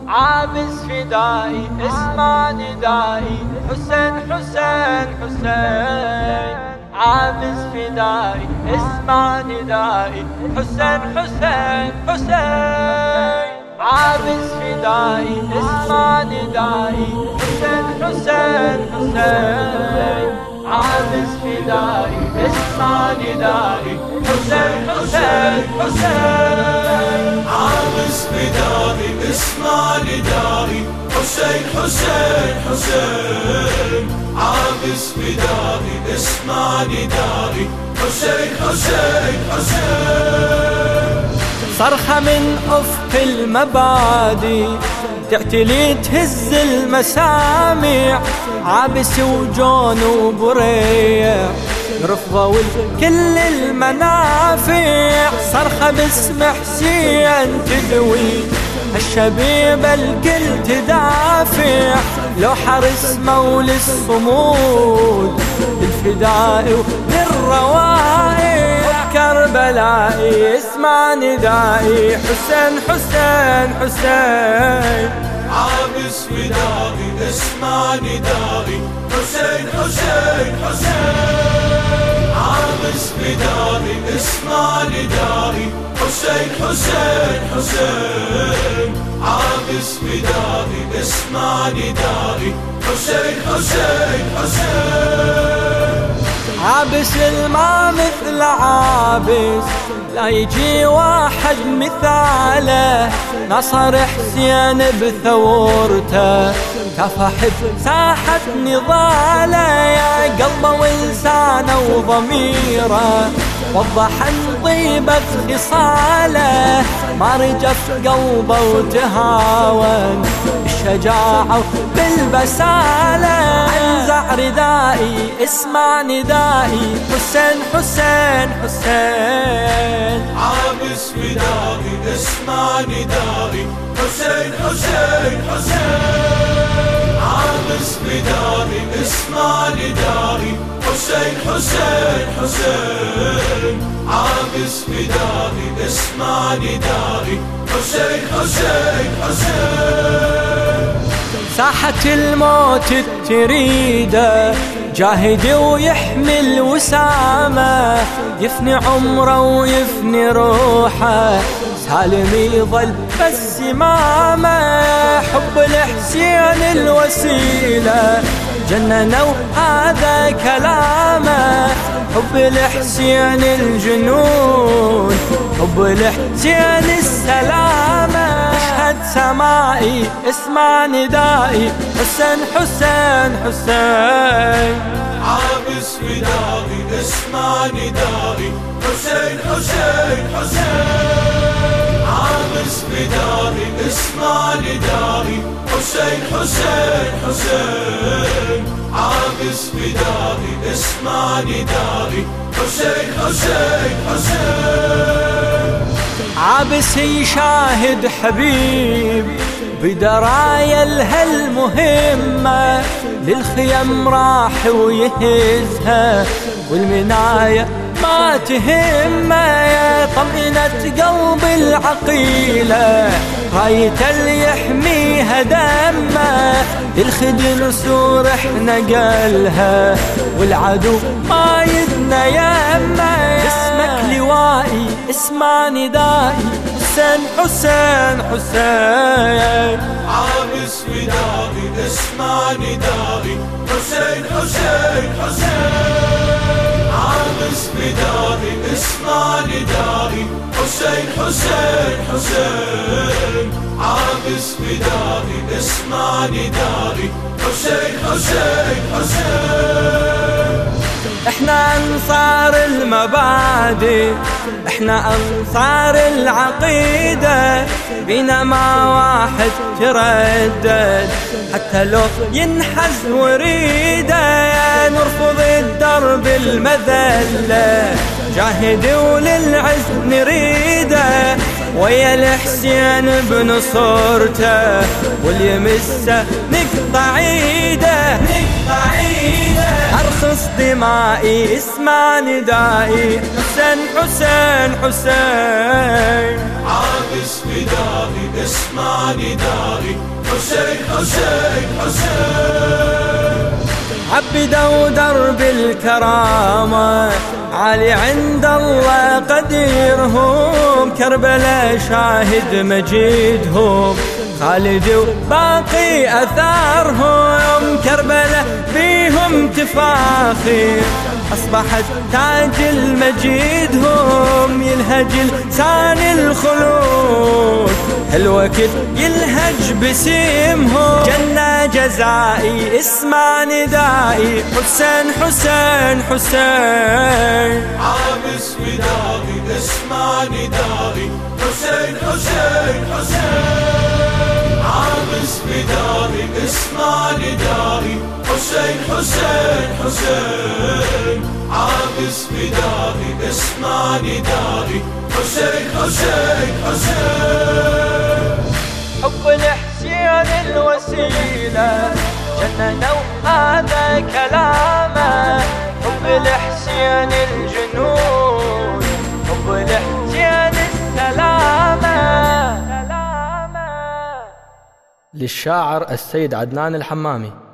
عابس فدائي اسمع ندائي، حسين حسين حسين. عابس فدائي اسمع ندائي، حسين حسين حسين. عابس فدائي اسمع ندائي، حسين حسين حسين. عابس فدائي اسمع ندائي، حسين حسين حسين. عابس فدائي اسمع ندائي، حسين حسين حسين. عابس فدائي اسمع ندائي، حسين حسين حسين. صرخة من أفق المبادئ تعتلي تهز المسامع، عابس وجون وبريع رفضوا كل المنافع. صرخة باسم حسين تدوي الشبيب الكل تدافع، لو حرس مول الصمود للفداء وللروائع. كربلائي اسمع ندائي، حسين حسين حسين. عابس فدائي اسمع ندائي، حسين حسين حسين. عابس فدائي اسمع ندائي، حسين حسين حسين. عابس فدائي اسمع ندائي، حسين حسين حسين. عابس الما مثل عابس، لا يجي واحد مثاله. نصر حسين بثورته كفح بساحة نضاله، يا قلبه ولسانه وضميره وضح عن طيبة خصاله. ما رجف قلبه وتهاون بالشجاعة وبالبسالة. انزع ردائي اسمع ندائي، حسين حسين حسين. عابس فدائي اسمع ندائي، حسين حسين حسين. عابس فدائي اسمع ندائي، حسين حسين حسين. عابس فدائي اسمع ندائي، حسين حسين حسين. ساحة الموت تريده جاهد ويحمل وسامه، يفني عمره ويفني روحه سالم يظل بس امامه. حب الحسين الوسيله جننوا هذا كلامه، حب الحسين الجنون حب الحسين السلامه. اشهد سمائي اسمع ندائي، حسين حسين حسين. عابس فدائي اسمع ندائي، حسين حسين حسين. عابس فدائي اسمع ندائي، حسين حسين حسين. عابس فدائي اسمع ندائي، حسين حسين حسين. عابس يشاهد حبيب بدرايا الهالمهمة، للخيم راح ويهزها والمناية ما تهمه. طمئنت قلب العقيلة راية اللي يحميها دمه، الخدن سور احنا قالها والعدو ما يدنا يمه. اسمك لوائي اسمع ندائي، حسين حسين حسين. عابس فدائي اسمع ندائي، حسين حسين حسين. عابس فدائي اسمع ندائي، حسين حسين حسين. عابس فدائي اسمع ندائي، حسين حسين حسين. احنا انصار المبادئ احنا انصار العقيدة، بينا ما واحد تردد حتى لو ينحز وريده. نرفض الدرب المذلة جاهد وللعز نريده، ويا الحسين بنصرته واليمسه نقطع ايده نقطع ايده. ارخص دمائي اسمع ندائي، حسين حسين حسين. عابس فدائي اسمع اسمع ندائي حسين حسين حسين. عبدوا درب الكرامة علي عند الله قديرهم، كربلاء شاهد مجيدهم، خالد وباقي أثارهم، كربلاء بيهم تفاخر، أصبحت تاج المجيدهم، يلهج لسان الخلود الوقت يلهج بسيمهم، جنة جزائي اسمع ندائي حسين حسين حسين. عابس فدائي اسمع ندائي حسين حسين حسين. عابس فدائي اسمع ندائي حسين حسين حسين. عابس فدائي اسمع ندائي حسين حسين حسين. حب الحسين الوسيلة جنة وهذا كلامه، حب الحسين الجنود، حب الحسين السلامة. للشاعر السيد عدنان الحمامي.